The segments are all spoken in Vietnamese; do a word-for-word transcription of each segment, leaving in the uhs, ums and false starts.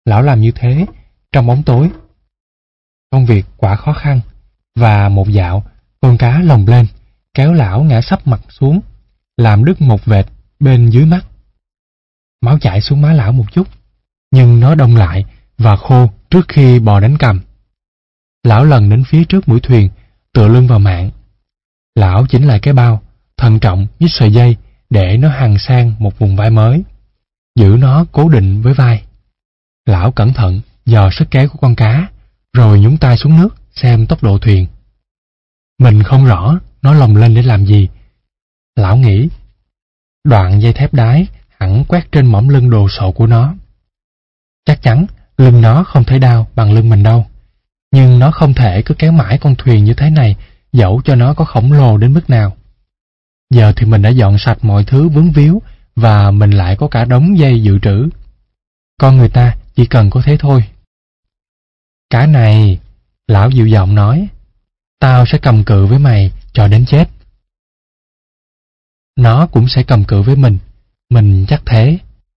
Lão làm như thế trong bóng tối. Công việc quả khó khăn, và một dạo, con cá lồng lên, kéo lão ngã sấp mặt xuống, làm đứt một vệt bên dưới mắt. Máu chảy xuống má lão một chút, nhưng nó đông lại và khô trước khi bò đánh cầm. Lão lần đến phía trước mũi thuyền, tựa lưng vào mạn. Lão chỉnh lại cái bao, thận trọng nhích sợi dây để nó hằn sang một vùng vai mới, giữ nó cố định với vai. Lão cẩn thận dò sức kéo của con cá, rồi nhúng tay xuống nước xem tốc độ thuyền. Mình không rõ nó lồng lên để làm gì. Lão nghĩ, đoạn dây thép đái hẳn quét trên mỏm lưng đồ sộ của nó. Chắc chắn lưng nó không thể đau bằng lưng mình đâu, nhưng nó không thể cứ kéo mãi con thuyền như thế này, dẫu cho nó có khổng lồ đến mức nào. Giờ thì mình đã dọn sạch mọi thứ vướng víu, và mình lại có cả đống dây dự trữ. Con người ta chỉ cần có thế thôi. Cá này, lão dịu giọng nói, tao sẽ cầm cự với mày cho đến chết. Nó cũng sẽ cầm cự với mình, mình chắc thế.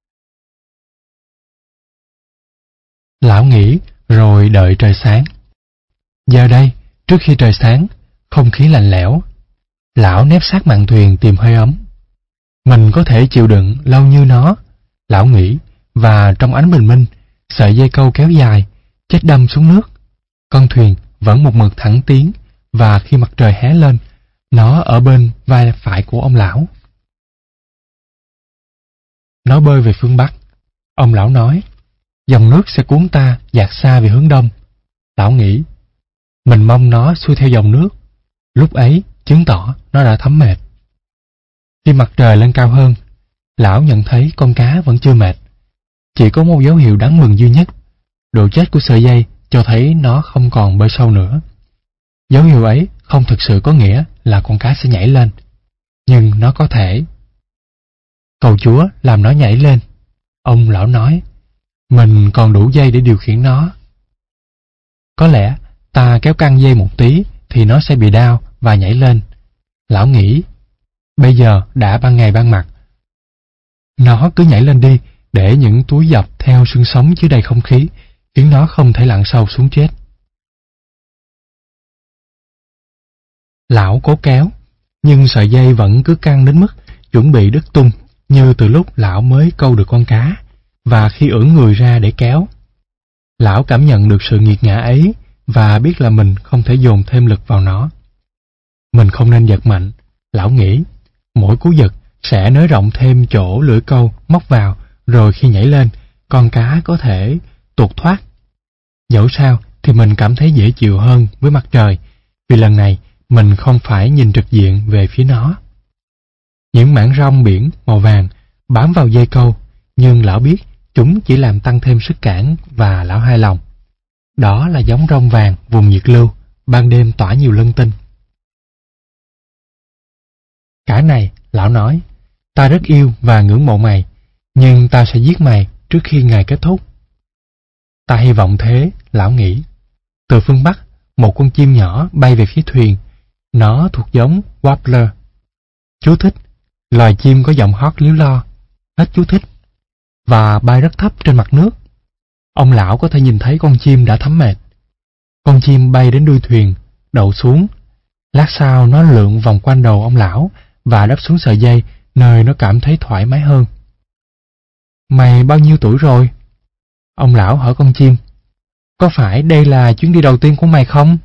Lão nghĩ rồi đợi trời sáng. Giờ đây, trước khi trời sáng, không khí lạnh lẽo. Lão nép sát mạn thuyền tìm hơi ấm. Mình có thể chịu đựng lâu như nó, lão nghĩ, và trong ánh bình minh, sợi dây câu kéo dài, chết đâm xuống nước. Con thuyền vẫn một mực thẳng tiến, và khi mặt trời hé lên, nó ở bên vai phải của ông lão. Nó bơi về phương Bắc. Ông lão nói, dòng nước sẽ cuốn ta dạt xa về hướng Đông. Lão nghĩ, mình mong nó xuôi theo dòng nước. Lúc ấy, chứng tỏ nó đã thấm mệt. Khi mặt trời lên cao hơn, lão nhận thấy con cá vẫn chưa mệt. Chỉ có một dấu hiệu đáng mừng duy nhất. Độ chết của sợi dây cho thấy nó không còn bơi sâu nữa. Dấu hiệu ấy không thực sự có nghĩa là con cá sẽ nhảy lên, nhưng nó có thể. Cầu Chúa làm nó nhảy lên. Ông lão nói, mình còn đủ dây để điều khiển nó. Có lẽ ta kéo căng dây một tí thì nó sẽ bị đau và nhảy lên. Lão nghĩ, bây giờ đã ban ngày ban mặt. Nó cứ nhảy lên đi, để những túi dập theo xương sống chứa đầy không khí, khiến nó không thể lặn sâu xuống chết. Lão cố kéo, nhưng sợi dây vẫn cứ căng đến mức chuẩn bị đứt tung, như từ lúc lão mới câu được con cá, và khi ưỡn người ra để kéo. Lão cảm nhận được sự nghiệt ngã ấy, và biết là mình không thể dồn thêm lực vào nó. Mình không nên giật mạnh, lão nghĩ. Mỗi cú giật sẽ nới rộng thêm chỗ lưỡi câu móc vào, rồi khi nhảy lên, con cá có thể tuột thoát. Dẫu sao thì mình cảm thấy dễ chịu hơn với mặt trời, vì lần này mình không phải nhìn trực diện về phía nó. Những mảng rong biển màu vàng bám vào dây câu, nhưng lão biết chúng chỉ làm tăng thêm sức cản, và lão hài lòng. Đó là giống rong vàng vùng nhiệt lưu, ban đêm tỏa nhiều lân tinh. Cả này, lão nói, ta rất yêu và ngưỡng mộ mày, nhưng ta sẽ giết mày trước khi ngày kết thúc. Ta hy vọng thế, lão nghĩ. Từ phương Bắc, một con chim nhỏ bay về phía thuyền. Nó thuộc giống Warbler. Chú thích, loài chim có giọng hót líu lo. Hết chú thích. Và bay rất thấp trên mặt nước. Ông lão có thể nhìn thấy con chim đã thấm mệt. Con chim bay đến đuôi thuyền, đậu xuống. Lát sau nó lượn vòng quanh đầu ông lão và đáp xuống sợi dây, nơi nó cảm thấy thoải mái hơn. Mày bao nhiêu tuổi rồi? Ông lão hỏi con chim. Có phải đây là chuyến đi đầu tiên của mày không?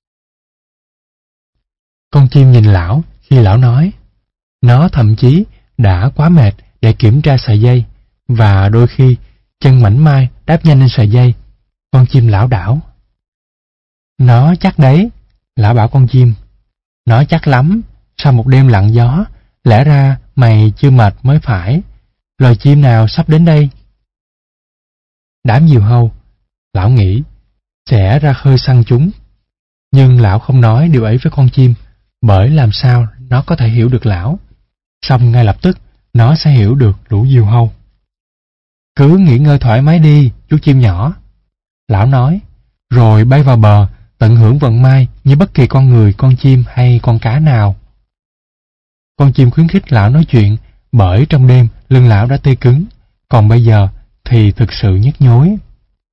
Con chim nhìn lão khi lão nói. Nó thậm chí đã quá mệt để kiểm tra sợi dây, và đôi khi chân mảnh mai đáp nhanh lên sợi dây. Con chim lảo đảo. Nó chắc đấy, lão bảo con chim. Nó chắc lắm, sau một đêm lặng gió, lẽ ra mày chưa mệt mới phải. Loài chim nào sắp đến đây? Đám diều hâu, lão nghĩ, sẽ ra khơi săn chúng. Nhưng lão không nói điều ấy với con chim, bởi làm sao nó có thể hiểu được lão. Xong ngay lập tức, nó sẽ hiểu được lũ diều hâu. Cứ nghỉ ngơi thoải mái đi, chú chim nhỏ. Lão nói, rồi bay vào bờ, tận hưởng vận may như bất kỳ con người, con chim hay con cá nào. Con chim khuyến khích lão nói chuyện, bởi trong đêm lưng lão đã tê cứng, còn bây giờ thì thực sự nhức nhối.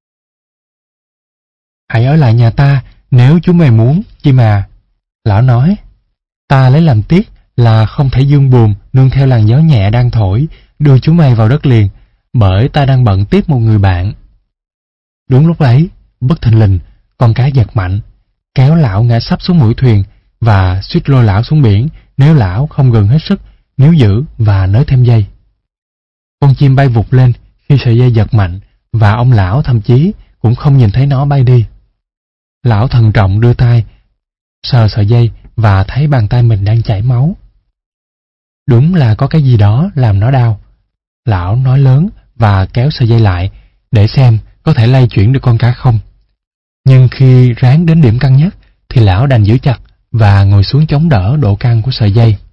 Hãy ở lại nhà ta nếu chúng mày muốn, chim à. Lão nói, ta lấy làm tiếc là không thể dương buồm nương theo làn gió nhẹ đang thổi, đưa chúng mày vào đất liền, bởi ta đang bận tiếp một người bạn. Đúng lúc ấy, bất thình lình, con cá giật mạnh, kéo lão ngã sấp xuống mũi thuyền và suýt lôi lão xuống biển nếu lão không gần hết sức níu giữ và nới thêm dây. Con chim bay vụt lên khi sợi dây giật mạnh và ông lão thậm chí cũng không nhìn thấy nó bay đi. Lão thận trọng đưa tay sờ sợi dây và thấy bàn tay mình đang chảy máu. Đúng là có cái gì đó làm nó đau. Lão nói lớn và kéo sợi dây lại để xem có thể lay chuyển được con cá không. Nhưng khi ráng đến điểm căng nhất thì lão đành giữ chặt và ngồi xuống chống đỡ độ căng của sợi dây.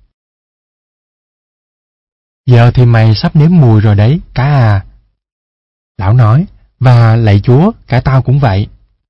Giờ thì mày sắp nếm mùi rồi đấy, cá à. Lão nói, và lạy Chúa, cả tao cũng vậy.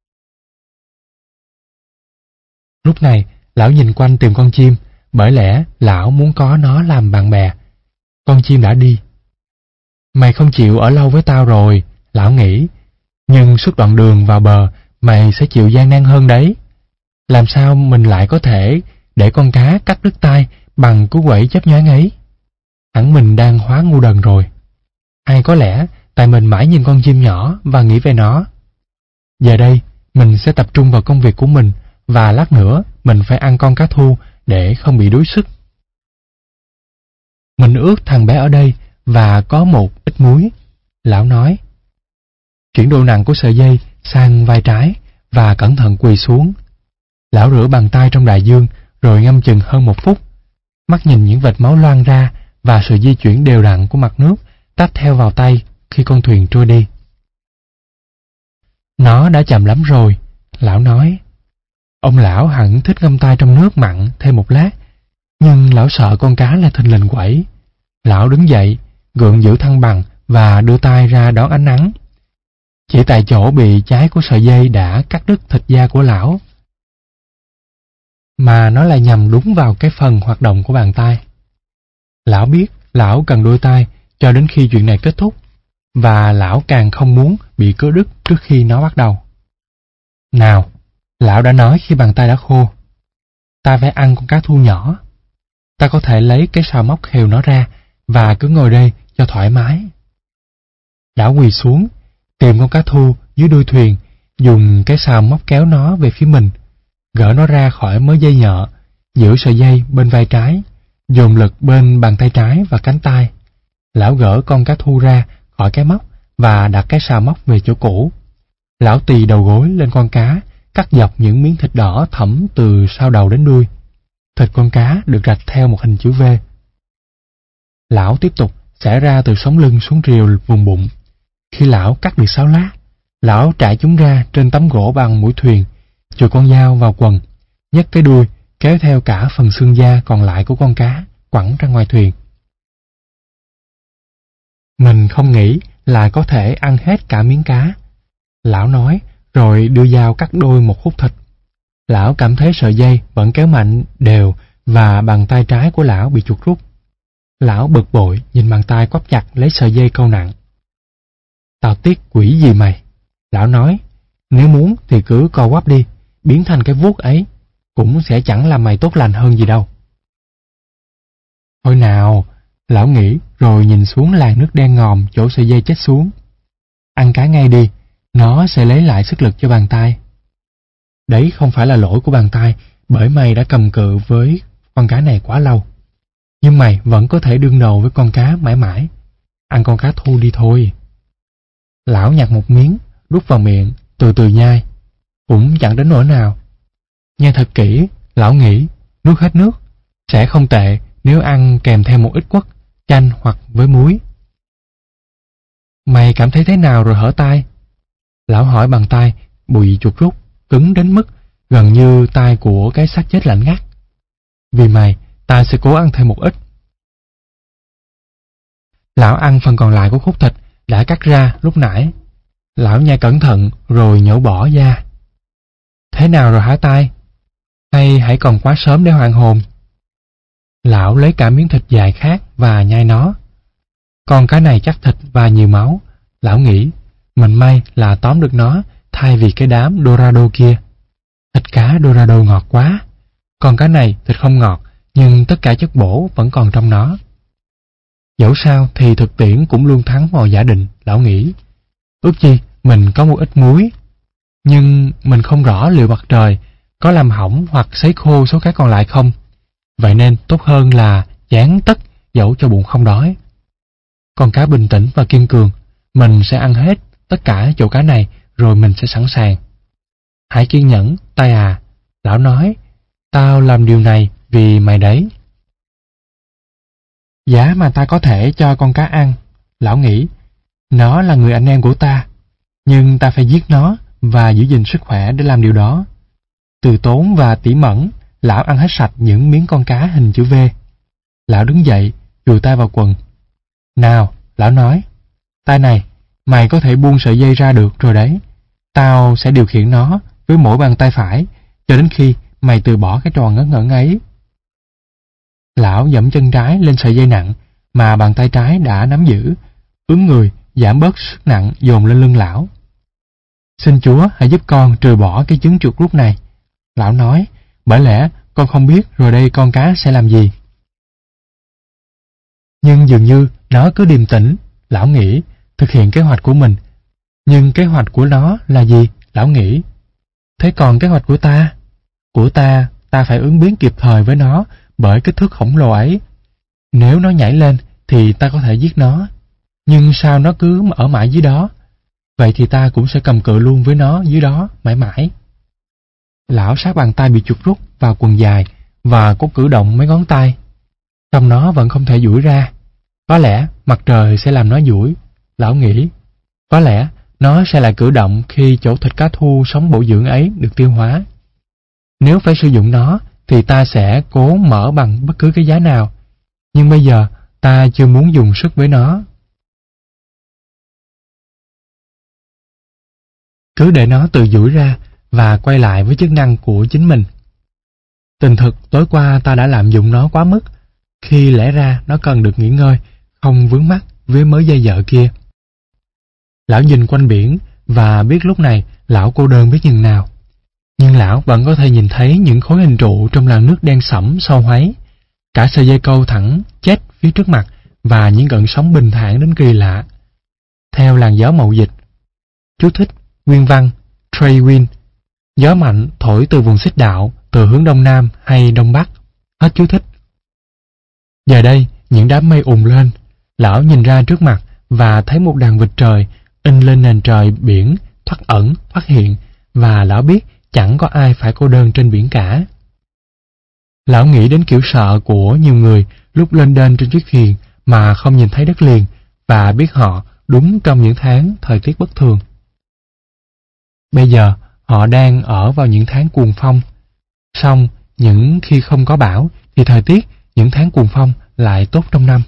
Lúc này, lão nhìn quanh tìm con chim, bởi lẽ lão muốn có nó làm bạn bè. Con chim đã đi. Mày không chịu ở lâu với tao rồi, lão nghĩ, nhưng suốt đoạn đường vào bờ, mày sẽ chịu gian nan hơn đấy. Làm sao mình lại có thể để con cá cắt đứt tay bằng cú quẩy chớp nhoáng ấy? Hẳn mình đang hóa ngu đần rồi. Hay có lẽ tại mình mãi nhìn con chim nhỏ và nghĩ về nó. Giờ đây, mình sẽ tập trung vào công việc của mình và lát nữa mình phải ăn con cá thu để không bị đuối sức. Mình ước thằng bé ở đây và có một ít muối, lão nói. Chuyển độ nặng của sợi dây sang vai trái và cẩn thận quỳ xuống. Lão rửa bàn tay trong đại dương rồi ngâm chừng hơn một phút. Mắt nhìn những vệt máu loang ra và sự di chuyển đều đặn của mặt nước tách theo vào tay khi con thuyền trôi đi. Nó đã chậm lắm rồi, lão nói. Ông lão hẳn thích ngâm tay trong nước mặn thêm một lát, nhưng lão sợ con cá là thình lình quẩy. Lão đứng dậy, gượng giữ thăng bằng và đưa tay ra đón ánh nắng. Chỉ tại chỗ bị cháy của sợi dây đã cắt đứt thịt da của lão, mà nó lại nhằm đúng vào cái phần hoạt động của bàn tay. Lão biết lão cần đôi tay cho đến khi chuyện này kết thúc, và lão càng không muốn bị cưa đứt trước khi nó bắt đầu. Nào, lão đã nói khi bàn tay đã khô, ta phải ăn con cá thu nhỏ. Ta có thể lấy cái sào móc khều nó ra và cứ ngồi đây cho thoải mái. Lão quỳ xuống, tìm con cá thu dưới đuôi thuyền, dùng cái sào móc kéo nó về phía mình, gỡ nó ra khỏi mớ dây nhợ, giữ sợi dây bên vai trái, dồn lực bên bàn tay trái và cánh tay. Lão gỡ con cá thu ra khỏi cái móc và đặt cái sào móc về chỗ cũ. Lão tì đầu gối lên con cá, cắt dọc những miếng thịt đỏ thẫm từ sau đầu đến đuôi. Thịt con cá được rạch theo một hình chữ V. Lão tiếp tục xẻ ra từ sống lưng xuống rìu vùng bụng. Khi lão cắt được sáu lát, lão trải chúng ra trên tấm gỗ bằng mũi thuyền, chùi con dao vào quần, nhấc cái đuôi kéo theo cả phần xương da còn lại của con cá quẳng ra ngoài thuyền. Mình không nghĩ là có thể ăn hết cả miếng cá, lão nói, rồi đưa dao cắt đôi một khúc thịt. Lão cảm thấy sợi dây vẫn kéo mạnh đều và bàn tay trái của lão bị chuột rút. Lão bực bội nhìn bàn tay quắp chặt lấy sợi dây câu nặng. Tao tiếc quỷ gì mày, lão nói, nếu muốn thì cứ co quắp đi, biến thành cái vuốt ấy, cũng sẽ chẳng làm mày tốt lành hơn gì đâu. Thôi nào, lão nghĩ rồi nhìn xuống làn nước đen ngòm chỗ sợi dây chết xuống. Ăn cá ngay đi, nó sẽ lấy lại sức lực cho bàn tay. Đấy không phải là lỗi của bàn tay, bởi mày đã cầm cự với con cá này quá lâu. Nhưng mày vẫn có thể đương đầu với con cá mãi mãi. Ăn con cá thu đi thôi. Lão nhặt một miếng, đút vào miệng, từ từ nhai. Cũng chẳng đến nỗi nào. Nghe thật kỹ, lão nghĩ, nuốt hết nước sẽ không tệ nếu ăn kèm theo một ít quất, chanh hoặc với muối. Mày cảm thấy thế nào rồi hở tay? Lão hỏi bàn tay, bụi chuột rút, cứng đến mức gần như tay của cái xác chết lạnh ngắt. Vì mày, ta sẽ cố ăn thêm một ít. Lão ăn phần còn lại của khúc thịt đã cắt ra lúc nãy. Lão nhai cẩn thận rồi nhổ bỏ da. Thế nào rồi hả tay? Hay hãy còn quá sớm để hoàn hồn? Lão lấy cả miếng thịt dài khác và nhai nó. Con cá này chắc thịt và nhiều máu. Lão nghĩ, mình may là tóm được nó thay vì cái đám Dorado kia. Thịt cá Dorado ngọt quá. Còn cái này thịt không ngọt, nhưng tất cả chất bổ vẫn còn trong nó. Dẫu sao thì thực tiễn cũng luôn thắng mọi giả định, lão nghĩ. Ước chi mình có một ít muối. Nhưng mình không rõ liệu mặt trời có làm hỏng hoặc sấy khô số cá còn lại không. Vậy nên tốt hơn là dán tất dẫu cho bụng không đói. Con cá bình tĩnh và kiên cường, mình sẽ ăn hết tất cả chỗ cá này rồi mình sẽ sẵn sàng. Hãy kiên nhẫn, tai à, lão nói, tao làm điều này vì mày đấy. Giá mà ta có thể cho con cá ăn, lão nghĩ, nó là người anh em của ta, nhưng ta phải giết nó và giữ gìn sức khỏe để làm điều đó. Từ tốn và tỉ mẩn, lão ăn hết sạch những miếng con cá hình chữ V. Lão đứng dậy, chùi tay vào quần. Nào, lão nói, tay này, mày có thể buông sợi dây ra được rồi đấy. Tao sẽ điều khiển nó với mỗi bàn tay phải, cho đến khi mày từ bỏ cái trò ngớ ngẩn ấy. Lão giẫm chân trái lên sợi dây nặng mà bàn tay trái đã nắm giữ, ướn người giảm bớt sức nặng dồn lên lưng lão. Xin Chúa hãy giúp con trừ bỏ cái chứng chuột rút này, lão nói, bởi lẽ con không biết rồi đây con cá sẽ làm gì. Nhưng dường như nó cứ điềm tĩnh, lão nghĩ, thực hiện kế hoạch của mình. Nhưng kế hoạch của nó là gì, lão nghĩ. Thế còn kế hoạch của ta? Của ta, ta phải ứng biến kịp thời với nó bởi kích thước khổng lồ ấy. Nếu nó nhảy lên thì ta có thể giết nó. Nhưng sao nó cứ ở mãi dưới đó? Vậy thì ta cũng sẽ cầm cự luôn với nó dưới đó mãi mãi. Lão sát bàn tay bị chuột rút vào quần dài và cố cử động mấy ngón tay. Trong nó vẫn không thể duỗi ra. Có lẽ mặt trời sẽ làm nó duỗi, lão nghĩ. Có lẽ nó sẽ lại cử động khi chỗ thịt cá thu sống bổ dưỡng ấy được tiêu hóa. Nếu phải sử dụng nó thì ta sẽ cố mở bằng bất cứ cái giá nào. Nhưng bây giờ ta chưa muốn dùng sức với nó. Cứ để nó tự duỗi ra và quay lại với chức năng của chính mình. Tình thực tối qua ta đã lạm dụng nó quá mức, khi lẽ ra nó cần được nghỉ ngơi, không vướng mắc với mớ dây dợ kia. Lão nhìn quanh biển và biết lúc này lão cô đơn biết nhường nào. Nhưng lão vẫn có thể nhìn thấy những khối hình trụ trong làn nước đen sẫm sâu hoáy, cả sợi dây câu thẳng chết phía trước mặt và những gợn sóng bình thản đến kỳ lạ. Theo làn gió mậu dịch. Chú thích nguyên văn trade wind, gió mạnh thổi từ vùng xích đạo, từ hướng đông nam hay đông bắc. Hết chú thích. Giờ đây, những đám mây ùn lên, lão nhìn ra trước mặt và thấy một đàn vịt trời in lên nền trời biển thoát ẩn, thoát hiện, và lão biết chẳng có ai phải cô đơn trên biển cả. Lão nghĩ đến kiểu sợ của nhiều người lúc lên đên trên chiếc thuyền mà không nhìn thấy đất liền và biết họ đúng trong những tháng thời tiết bất thường. Bây giờ họ đang ở vào những tháng cuồng phong. Song những khi không có bão thì thời tiết những tháng cuồng phong lại tốt trong năm.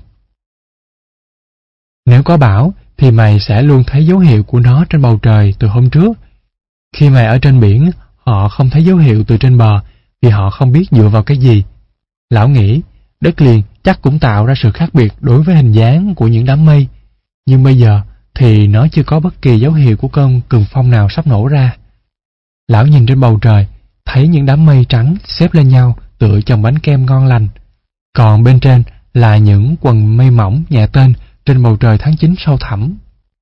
Nếu có bão thì mày sẽ luôn thấy dấu hiệu của nó trên bầu trời từ hôm trước. Khi mày ở trên biển, họ không thấy dấu hiệu từ trên bờ vì họ không biết dựa vào cái gì. Lão nghĩ đất liền chắc cũng tạo ra sự khác biệt đối với hình dáng của những đám mây. Nhưng bây giờ thì nó chưa có bất kỳ dấu hiệu của cơn cường phong nào sắp nổ ra. Lão nhìn trên bầu trời, thấy những đám mây trắng xếp lên nhau tựa chồng bánh kem ngon lành. Còn bên trên là những quần mây mỏng nhẹ tên trên bầu trời tháng chín sâu thẳm.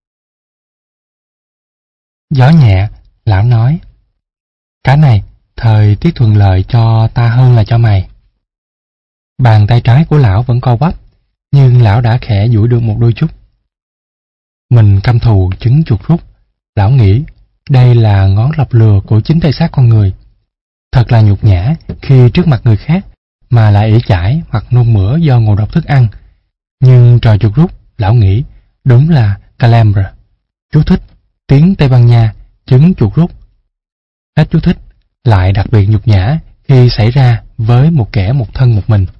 Gió nhẹ, lão nói. Cái này, thời tiết thuận lợi cho ta hơn là cho mày. Bàn tay trái của lão vẫn co quắp, nhưng lão đã khẽ duỗi được một đôi chút. Mình căm thù trứng chuột rút, lão nghĩ đây là ngón lọc lừa của chính thể xác con người. Thật là nhục nhã khi trước mặt người khác mà lại ỷ chải hoặc nôn mửa do ngộ độc thức ăn. Nhưng trò chuột rút, lão nghĩ, đúng là calambre. Chú thích, tiếng Tây Ban Nha, trứng chuột rút. Hết chú thích, lại đặc biệt nhục nhã khi xảy ra với một kẻ một thân một mình.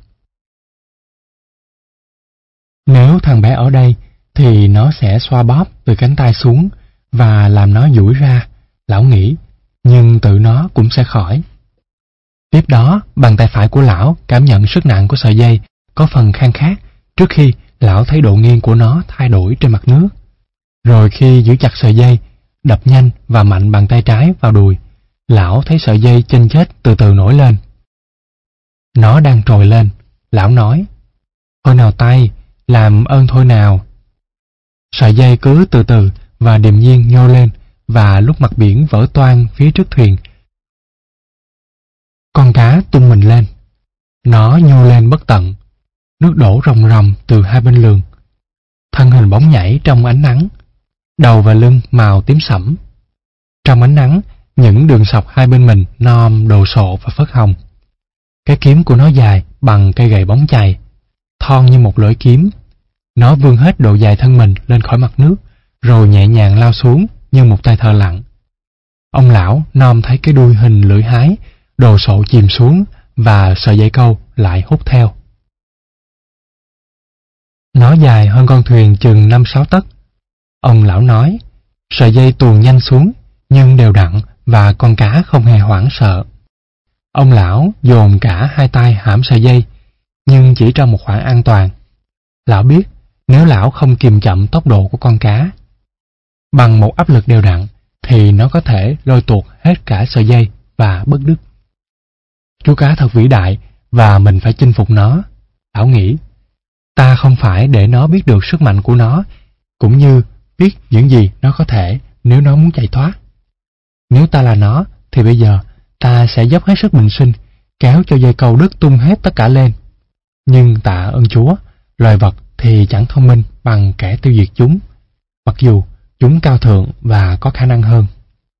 Nếu thằng bé ở đây thì nó sẽ xoa bóp từ cánh tay xuống và làm nó duỗi ra, lão nghĩ, nhưng tự nó cũng sẽ khỏi. Tiếp đó, bàn tay phải của lão cảm nhận sức nặng của sợi dây có phần khang khát trước khi lão thấy độ nghiêng của nó thay đổi trên mặt nước. Rồi khi giữ chặt sợi dây, đập nhanh và mạnh bàn tay trái vào đùi. Lão thấy sợi dây chênh chết từ từ nổi lên. Nó đang trồi lên. Lão nói, thôi nào tay, làm ơn thôi nào. Sợi dây cứ từ từ và điềm nhiên nhô lên, và lúc mặt biển vỡ toang phía trước thuyền, con cá tung mình lên. Nó nhô lên bất tận, nước đổ ròng ròng từ hai bên lường. Thân hình bóng nhảy trong ánh nắng, đầu và lưng màu tím sẫm. Trong ánh nắng, những đường sọc hai bên mình nom đồ sộ và phớt hồng. Cái kiếm của nó dài bằng cây gậy bóng chày, thon như một lưỡi kiếm. Nó vươn hết độ dài thân mình lên khỏi mặt nước, rồi nhẹ nhàng lao xuống như một tay thợ lặn. Ông lão nom thấy cái đuôi hình lưỡi hái, đồ sộ chìm xuống, và sợi dây câu lại hút theo. Nó dài hơn con thuyền chừng năm sáu tấc. Ông lão nói, sợi dây tuồn nhanh xuống, nhưng đều đặn, và con cá không hề hoảng sợ. Ông lão dồn cả hai tay hãm sợi dây, nhưng chỉ trong một khoảng an toàn. Lão biết, nếu lão không kiềm chậm tốc độ của con cá, bằng một áp lực đều đặn, thì nó có thể lôi tuột hết cả sợi dây và bứt đứt. Chú cá thật vĩ đại, và mình phải chinh phục nó. Lão nghĩ, ta không phải để nó biết được sức mạnh của nó, cũng như biết những gì nó có thể nếu nó muốn chạy thoát. Nếu ta là nó, thì bây giờ ta sẽ dốc hết sức bình sinh, kéo cho dây câu đứt tung hết tất cả lên. Nhưng tạ ơn Chúa, loài vật thì chẳng thông minh bằng kẻ tiêu diệt chúng, mặc dù chúng cao thượng và có khả năng hơn.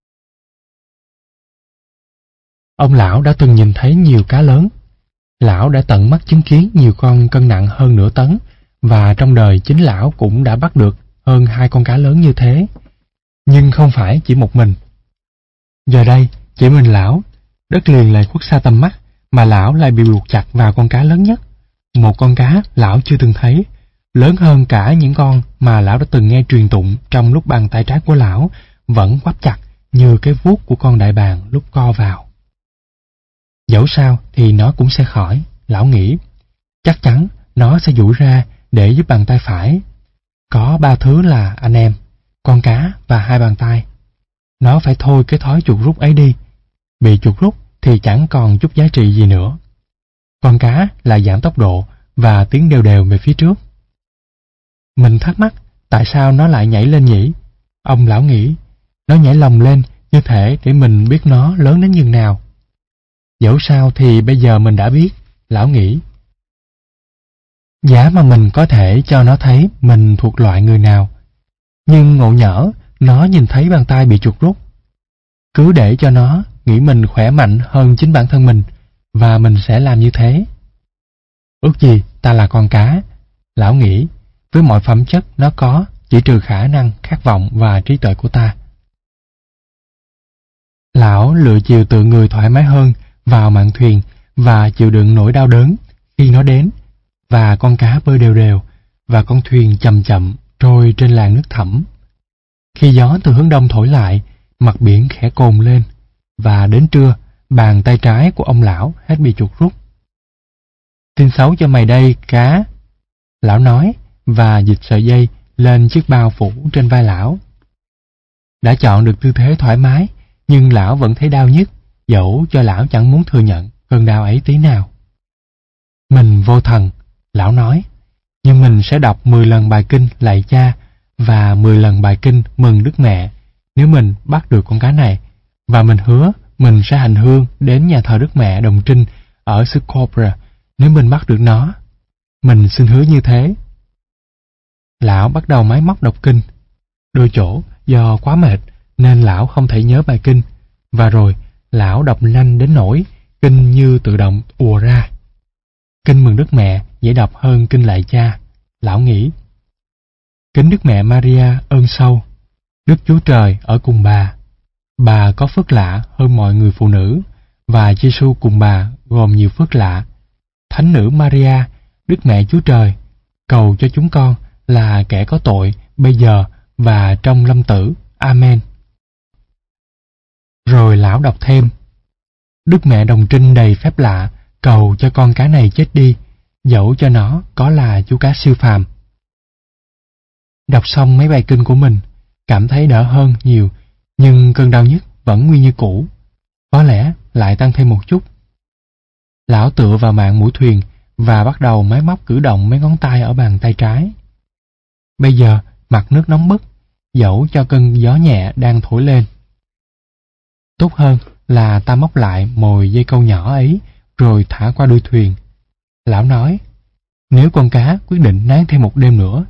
Ông lão đã từng nhìn thấy nhiều cá lớn. Lão đã tận mắt chứng kiến nhiều con cân nặng hơn nửa tấn, và trong đời chính lão cũng đã bắt được hơn hai con cá lớn như thế. Nhưng không phải chỉ một mình. Giờ đây, chỉ mình lão, đất liền lại khuất xa tầm mắt, mà lão lại bị buộc chặt vào con cá lớn nhất. Một con cá lão chưa từng thấy, lớn hơn cả những con mà lão đã từng nghe truyền tụng trong lúc bàn tay trái của lão vẫn quắp chặt như cái vuốt của con đại bàng lúc co vào. Dẫu sao thì nó cũng sẽ khỏi, lão nghĩ. Chắc chắn nó sẽ duỗi ra để giúp bàn tay phải. Có ba thứ là anh em, con cá và hai bàn tay. Nó phải thôi cái thói chuột rút ấy đi. Bị chuột rút thì chẳng còn chút giá trị gì nữa. Con cá là giảm tốc độ và tiến đều đều về phía trước. Mình thắc mắc tại sao nó lại nhảy lên nhỉ? Ông lão nghĩ, nó nhảy lồng lên như thể để mình biết nó lớn đến nhường nào. Dẫu sao thì bây giờ mình đã biết, lão nghĩ. Giá mà mình có thể cho nó thấy mình thuộc loại người nào. Nhưng ngộ nhỡ, nó nhìn thấy bàn tay bị chuột rút. Cứ để cho nó nghĩ mình khỏe mạnh hơn chính bản thân mình, và mình sẽ làm như thế. Ước gì ta là con cá, lão nghĩ, với mọi phẩm chất nó có, chỉ trừ khả năng, khát vọng và trí tuệ của ta. Lão lựa chiều tự người thoải mái hơn vào mạn thuyền và chịu đựng nỗi đau đớn khi nó đến, và con cá bơi đều đều, và con thuyền chậm chậm trôi trên làn nước thẳm. Khi gió từ hướng đông thổi lại, mặt biển khẽ cồn lên, và đến trưa, bàn tay trái của ông lão hết bị chuột rút. Tin xấu cho mày đây, cá, lão nói, và dịch sợi dây lên chiếc bao phủ trên vai lão. Đã chọn được tư thế thoải mái, nhưng lão vẫn thấy đau nhức, dẫu cho lão chẳng muốn thừa nhận cơn đau ấy tí nào. Mình vô thần, lão nói, nhưng mình sẽ đọc mười lần bài kinh lạy cha và mười lần bài kinh mừng Đức Mẹ nếu mình bắt được con cá này, và mình hứa mình sẽ hành hương đến nhà thờ Đức Mẹ Đồng Trinh ở xứ Cobra nếu mình bắt được nó. Mình xin hứa như thế. Lão bắt đầu máy móc đọc kinh. Đôi chỗ do quá mệt nên lão không thể nhớ bài kinh, và rồi lão đọc nhanh đến nỗi kinh như tự động ùa ra. Kinh mừng Đức Mẹ dễ đọc hơn kinh lạy cha, lão nghĩ. Kính Đức Mẹ Maria ơn sâu, Đức Chúa Trời ở cùng bà. Bà có phước lạ hơn mọi người phụ nữ, và Giêsu cùng bà gồm nhiều phước lạ. Thánh nữ Maria, Đức Mẹ Chúa Trời, cầu cho chúng con là kẻ có tội bây giờ và trong lâm tử. Amen. Rồi lão đọc thêm. Đức Mẹ Đồng Trinh đầy phép lạ, cầu cho con cá này chết đi, dẫu cho nó có là chú cá siêu phàm. Đọc xong mấy bài kinh của mình, cảm thấy đỡ hơn nhiều Nhưng cơn đau nhức vẫn nguyên như cũ, có lẽ lại tăng thêm một chút. Lão tựa vào mạn mũi thuyền và bắt đầu máy móc cử động mấy ngón tay ở bàn tay trái. Bây giờ mặt nước nóng bức, dẫu cho cơn gió nhẹ đang thổi lên. Tốt hơn là ta móc lại mồi dây câu nhỏ ấy rồi thả qua đuôi thuyền. Lão nói, nếu con cá quyết định nán thêm một đêm nữa,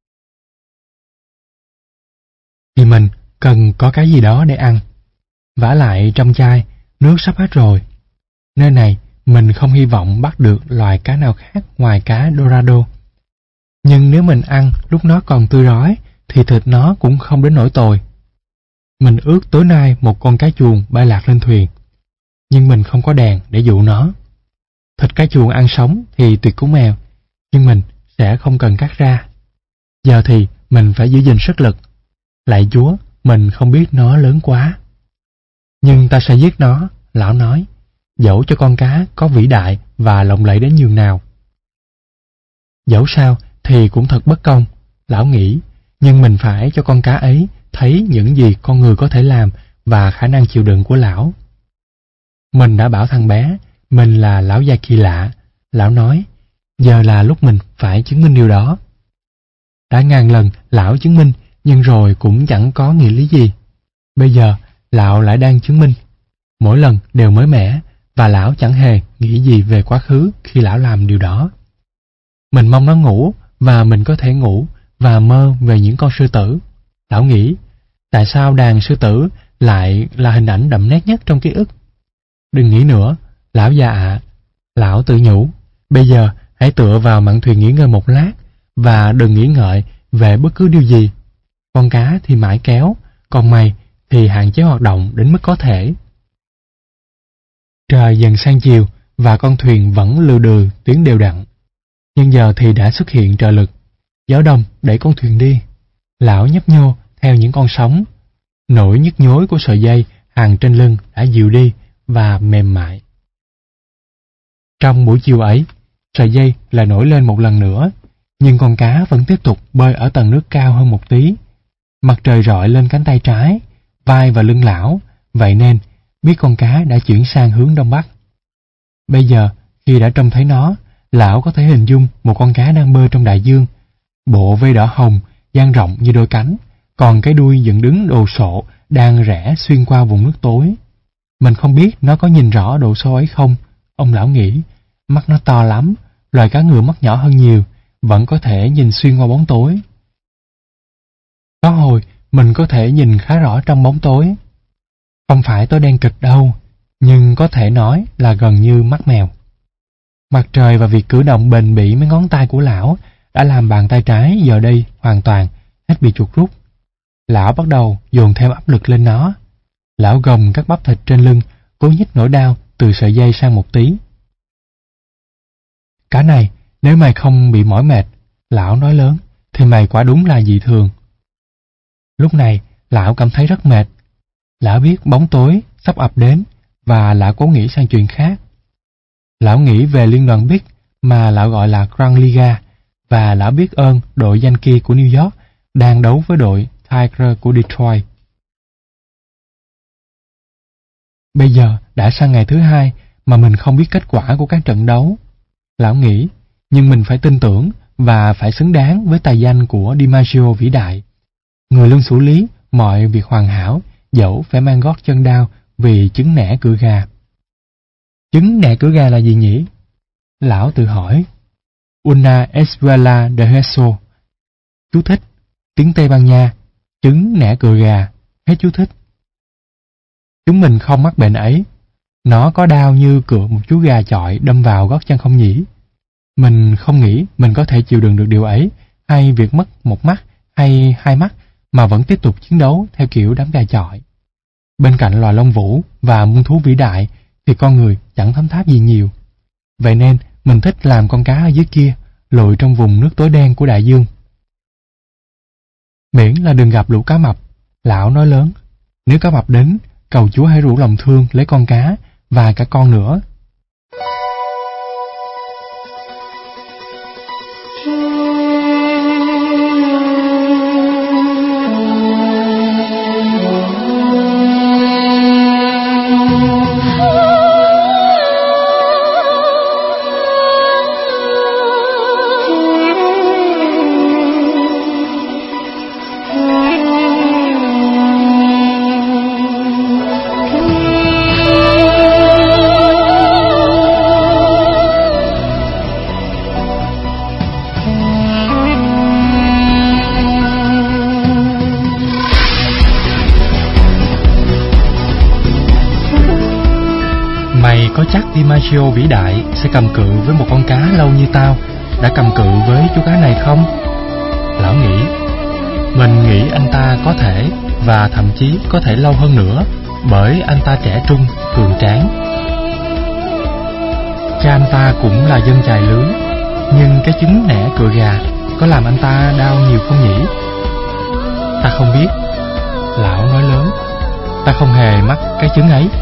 thì mình cần có cái gì đó để ăn. Vả lại trong chai, nước sắp hết rồi. Nơi này mình không hy vọng bắt được loài cá nào khác ngoài cá Dorado. Nhưng nếu mình ăn lúc nó còn tươi rói, thì thịt nó cũng không đến nỗi tồi. Mình ước tối nay một con cá chuồn bay lạc lên thuyền, nhưng mình không có đèn để dụ nó. Thịt cá chuồn ăn sống thì tuyệt cú mèo, nhưng mình sẽ không cần cắt ra. Giờ thì mình phải giữ gìn sức lực. Lạy Chúa, mình không biết nó lớn quá. Nhưng ta sẽ giết nó, lão nói, dẫu cho con cá có vĩ đại và lộng lẫy đến nhường nào. Dẫu sao thì cũng thật bất công, lão nghĩ, nhưng mình phải cho con cá ấy thấy những gì con người có thể làm và khả năng chịu đựng của lão. Mình đã bảo thằng bé, mình là lão già kỳ lạ, lão nói, giờ là lúc mình phải chứng minh điều đó. Đã ngàn lần lão chứng minh, nhưng rồi cũng chẳng có nghĩa lý gì. Bây giờ, lão lại đang chứng minh. Mỗi lần đều mới mẻ, và lão chẳng hề nghĩ gì về quá khứ khi lão làm điều đó. Mình mong nó ngủ, và mình có thể ngủ, và mơ về những con sư tử. Lão nghĩ, tại sao đàn sư tử lại là hình ảnh đậm nét nhất trong ký ức? Đừng nghĩ nữa, lão già ạ. Lão tự nhủ, bây giờ hãy tựa vào mạn thuyền nghỉ ngơi một lát, và đừng nghĩ ngợi về bất cứ điều gì. Con cá thì mãi kéo, còn mày thì hạn chế hoạt động đến mức có thể. Trời dần sang chiều và con thuyền vẫn lừ đừ tiến đều đặn. Nhưng giờ thì đã xuất hiện trợ lực. Gió đông đẩy con thuyền đi. Lão nhấp nhô theo những con sóng. Nỗi nhức nhối của sợi dây hằn trên lưng đã dịu đi và mềm mại. Trong buổi chiều ấy, sợi dây lại nổi lên một lần nữa, nhưng con cá vẫn tiếp tục bơi ở tầng nước cao hơn một tí. Mặt trời rọi lên cánh tay trái, vai và lưng lão, vậy nên biết con cá đã chuyển sang hướng đông bắc. Bây giờ, khi đã trông thấy nó, lão có thể hình dung một con cá đang bơi trong đại dương. Bộ vây đỏ hồng, dang rộng như đôi cánh, còn cái đuôi dựng đứng đồ sộ đang rẽ xuyên qua vùng nước tối. Mình không biết nó có nhìn rõ độ sâu ấy không, ông lão nghĩ. Mắt nó to lắm, loài cá ngựa mắt nhỏ hơn nhiều, vẫn có thể nhìn xuyên qua bóng tối. Có hồi, mình có thể nhìn khá rõ trong bóng tối. Không phải tối đen kịch đâu, nhưng có thể nói là gần như mắt mèo. Mặt trời và việc cử động bền bỉ mấy ngón tay của lão đã làm bàn tay trái giờ đây hoàn toàn hết bị chuột rút. Lão bắt đầu dồn thêm áp lực lên nó. Lão gồng các bắp thịt trên lưng, cố nhích nỗi đau từ sợi dây sang một tí. Cá này, nếu mày không bị mỏi mệt, lão nói lớn, thì mày quả đúng là dị thường. Lúc này, lão cảm thấy rất mệt. Lão biết bóng tối sắp ập đến và lão cố nghĩ sang chuyện khác. Lão nghĩ về liên đoàn Big mà lão gọi là Grand Liga, và lão biết ơn đội Yankee của New York đang đấu với đội Tiger của Detroit. Bây giờ đã sang ngày thứ hai mà mình không biết kết quả của các trận đấu. Lão nghĩ, nhưng mình phải tin tưởng và phải xứng đáng với tài danh của DiMaggio vĩ đại. Người luôn xử lý mọi việc hoàn hảo, dẫu phải mang gót chân đau vì chứng nẻ cựa gà. Chứng nẻ cựa gà là gì nhỉ? Lão tự hỏi. Una espuela de hueso. Chú thích. Tiếng Tây Ban Nha. Chứng nẻ cựa gà. Hết chú thích. Chúng mình không mắc bệnh ấy. Nó có đau như cựa một chú gà chọi đâm vào gót chân không nhỉ? Mình không nghĩ mình có thể chịu đựng được điều ấy, hay việc mất một mắt hay hai mắt mà vẫn tiếp tục chiến đấu theo kiểu đám gà chọi. Bên cạnh loài lông vũ và muôn thú vĩ đại thì con người chẳng thấm tháp gì nhiều. Vậy nên mình thích làm con cá ở dưới kia, lội trong vùng nước tối đen của đại dương. Miễn là đừng gặp lũ cá mập, lão nói lớn. Nếu cá mập đến, cầu Chúa hãy rủ lòng thương lấy con cá và cả con nữa. chắc DiMaggio vĩ đại sẽ cầm cự với một con cá lâu như tao đã cầm cự với chú cá này không? Lão nghĩ. Mình nghĩ anh ta có thể, và thậm chí có thể lâu hơn nữa, bởi anh ta trẻ trung, cường tráng. Cha anh ta cũng là dân chài lưới, nhưng cái chứng nẻ cựa gà có làm anh ta đau nhiều không nhỉ? Ta không biết. Lão nói lớn. Ta không hề mắc cái chứng ấy.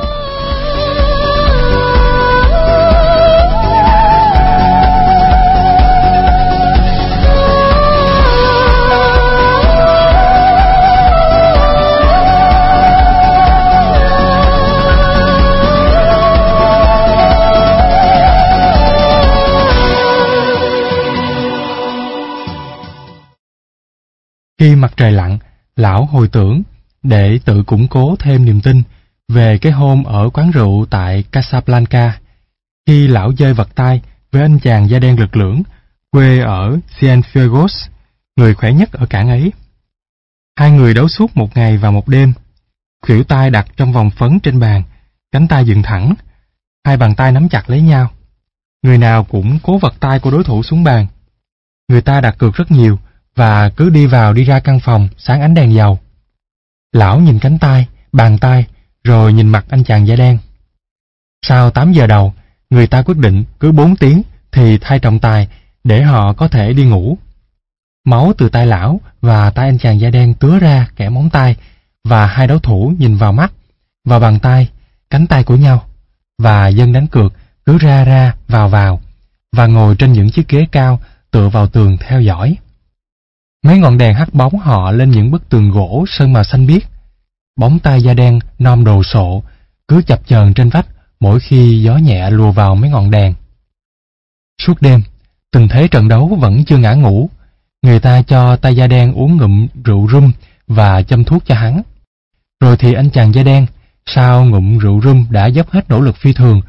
Khi mặt trời lặn, lão hồi tưởng để tự củng cố thêm niềm tin về cái hôm ở quán rượu tại Casablanca, khi lão dơi vật tay với anh chàng da đen lực lưỡng quê ở Cienfuegos, người khỏe nhất ở cảng ấy. Hai người đấu suốt một ngày và một đêm, khuỷu tay đặt trong vòng phấn trên bàn, cánh tay dựng thẳng, hai bàn tay nắm chặt lấy nhau. Người nào cũng cố vật tay của đối thủ xuống bàn. Người ta đặt cược rất nhiều và cứ đi vào đi ra căn phòng sáng ánh đèn dầu. Lão nhìn cánh tay, bàn tay, rồi nhìn mặt anh chàng da đen. Sau tám giờ đầu, người ta quyết định cứ bốn tiếng thì thay trọng tài để họ có thể đi ngủ. Máu từ tay lão và tay anh chàng da đen tứa ra kẻ móng tay, và hai đấu thủ nhìn vào mắt, vào bàn tay, cánh tay của nhau, và dân đánh cược cứ ra ra vào vào, và ngồi trên những chiếc ghế cao tựa vào tường theo dõi. Mấy ngọn đèn hắt bóng họ lên những bức tường gỗ sơn màu xanh biếc. Bóng tay da đen nom đồ sộ cứ chập chờn trên vách mỗi khi gió nhẹ lùa vào mấy ngọn đèn. Suốt đêm, từng thế trận đấu vẫn chưa ngã ngủ. Người ta cho tay da đen uống ngụm rượu rum và châm thuốc cho hắn. Rồi thì anh chàng da đen, sau ngụm rượu rum đã dốc hết nỗ lực phi thường,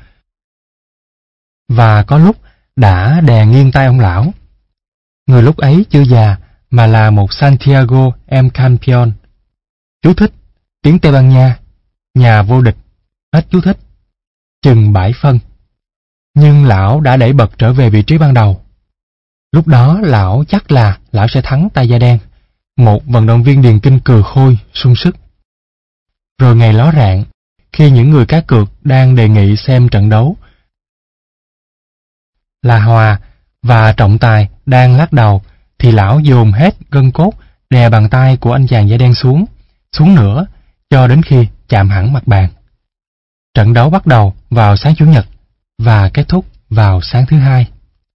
và có lúc đã đè nghiêng tay ông lão. Người lúc ấy chưa già, mà là một Santiago M. Campion. Chú thích, tiếng Tây Ban Nha, nhà vô địch, hết chú thích. Chừng bảy phân. Nhưng lão đã đẩy bật trở về vị trí ban đầu. Lúc đó lão chắc là lão sẽ thắng tay da đen, một vận động viên điền kinh cừ khôi, sung sức. Rồi ngày ló rạng, khi những người cá cược đang đề nghị xem trận đấu là hòa và trọng tài đang lắc đầu, thì lão dồn hết gân cốt đè bàn tay của anh chàng da đen xuống, xuống nữa, cho đến khi chạm hẳn mặt bàn. Trận đấu bắt đầu vào sáng Chủ nhật và kết thúc vào sáng thứ Hai.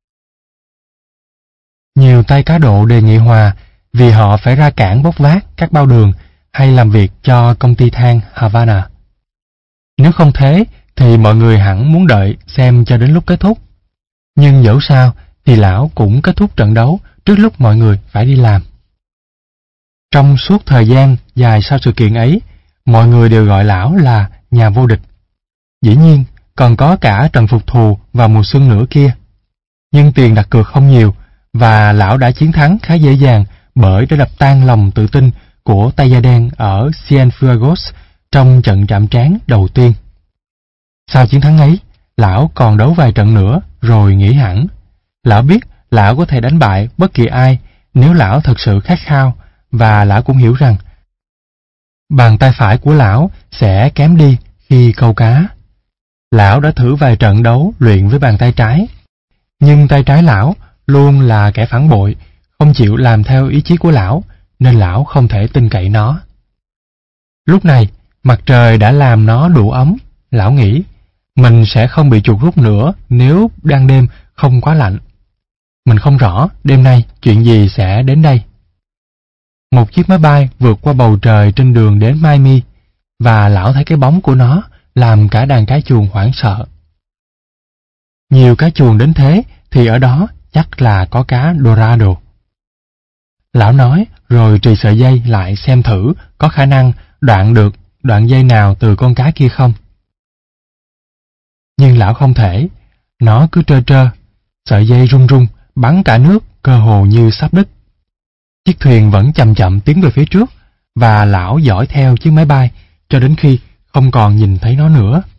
Nhiều tay cá độ đề nghị hòa vì họ phải ra cảng bốc vác các bao đường hay làm việc cho công ty than Havana. Nếu không thế thì mọi người hẳn muốn đợi xem cho đến lúc kết thúc. Nhưng dẫu sao thì lão cũng kết thúc trận đấu trước lúc mọi người phải đi làm. Trong suốt thời gian dài sau sự kiện ấy, mọi người đều gọi lão là nhà vô địch. Dĩ nhiên, còn có cả trận phục thù vào mùa xuân nữa kia. Nhưng tiền đặt cược không nhiều, và lão đã chiến thắng khá dễ dàng bởi đã đập tan lòng tự tin của tay da đen ở Cienfuegos trong trận chạm trán đầu tiên. Sau chiến thắng ấy, lão còn đấu vài trận nữa rồi nghỉ hẳn. Lão biết lão có thể đánh bại bất kỳ ai nếu lão thật sự khát khao, và lão cũng hiểu rằng bàn tay phải của lão sẽ kém đi khi câu cá. Lão đã thử vài trận đấu luyện với bàn tay trái, nhưng tay trái lão luôn là kẻ phản bội, không chịu làm theo ý chí của lão, nên lão không thể tin cậy nó. Lúc này, mặt trời đã làm nó đủ ấm. Lão nghĩ mình sẽ không bị chuột rút nữa nếu ban đêm không quá lạnh. Mình không rõ đêm nay chuyện gì sẽ đến đây. Một chiếc máy bay vượt qua bầu trời trên đường đến Miami, và lão thấy cái bóng của nó làm cả đàn cá chuồn hoảng sợ. Nhiều cá chuồn đến thế thì ở đó chắc là có cá Dorado. Lão nói rồi trì sợi dây lại xem thử có khả năng đoạn được đoạn dây nào từ con cá kia không. Nhưng lão không thể, nó cứ trơ trơ, sợi dây rung rung, bắn cả nước, cơ hồ như sắp đứt. Chiếc thuyền vẫn chậm chậm tiến về phía trước, và lão dõi theo chiếc máy bay cho đến khi không còn nhìn thấy nó nữa.